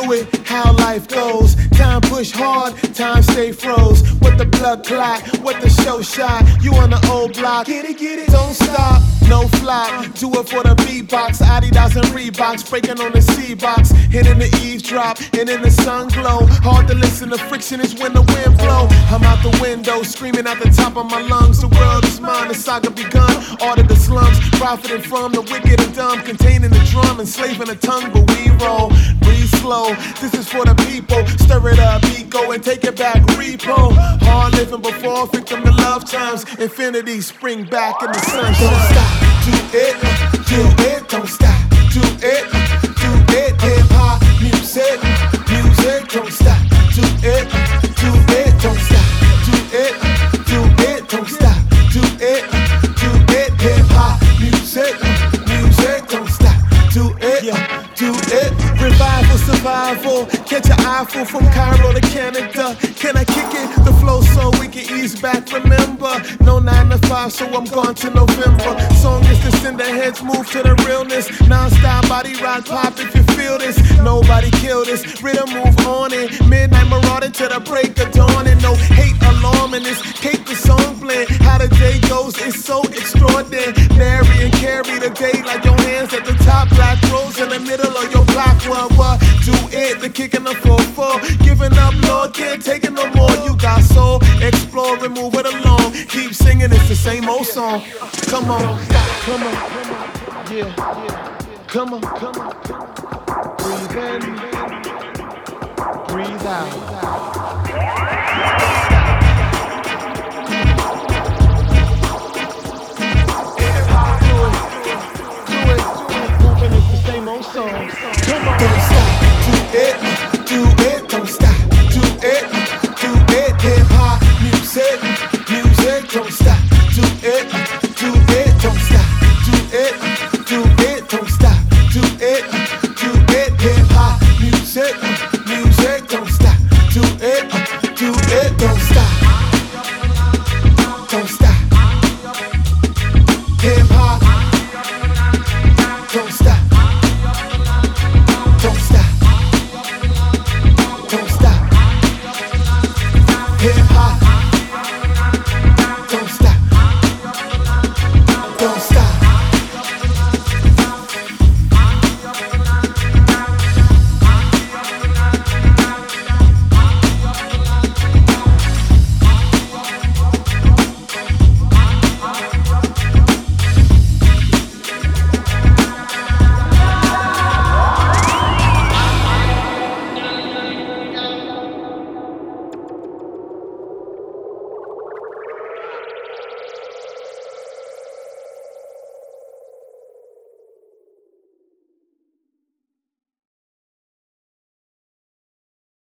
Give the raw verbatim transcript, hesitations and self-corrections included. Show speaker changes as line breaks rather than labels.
do it, how life goes. Time push hard, time stay froze. What the blood clot, what the show shot. You on the old block, get it, get it, don't stop. No flop, do it for the beatbox. Adidas and Reeboks, breaking on the C-box. Hitting the eavesdrop, and in the sun glow. Hard to listen, the friction is when the wind blow. I'm out the window, screaming at the top of my lungs. The world is mine, the saga begun. Order the slums, profiting from the wicked and dumb. Containing the drum, enslaving the tongue, but we roll. Breathe slow, this is for the people. Stir it up, ego, and take it back, repo. Hard living before, victim to love times. Infinity, spring back in the sunshine. Don't stop, do it, do it, don't stop, do it, do it. Hip hop, music, music, don't stop, do it, do it, don't stop, do it, do it, don't stop, do it, do it. Hip hop, music, music, don't stop, do it, yeah, do it. Revival, survival, catch an eyeful from Cairo to Canada. Can I kick it? The flow so we can ease back. Remember, no nine to five, so I'm gone to November. Song is to send the heads move to the realness. Non-style body rock pop if you feel this. Nobody kill this. Rhythm move on it. Midnight marauding to the break of dawn. And no hate alarm in this cake the song blend. How the day goes is so extraordinary. Marry and carry the day like your hands at the top. Black rose in the middle of your block. What, what? Do it, the kick in the four four. Giving up, Lord, can't take it no more. You got soul, explore and move it along. Keep singing, it's the same old song. Come on, come on, yeah, come on, come on. Breathe in.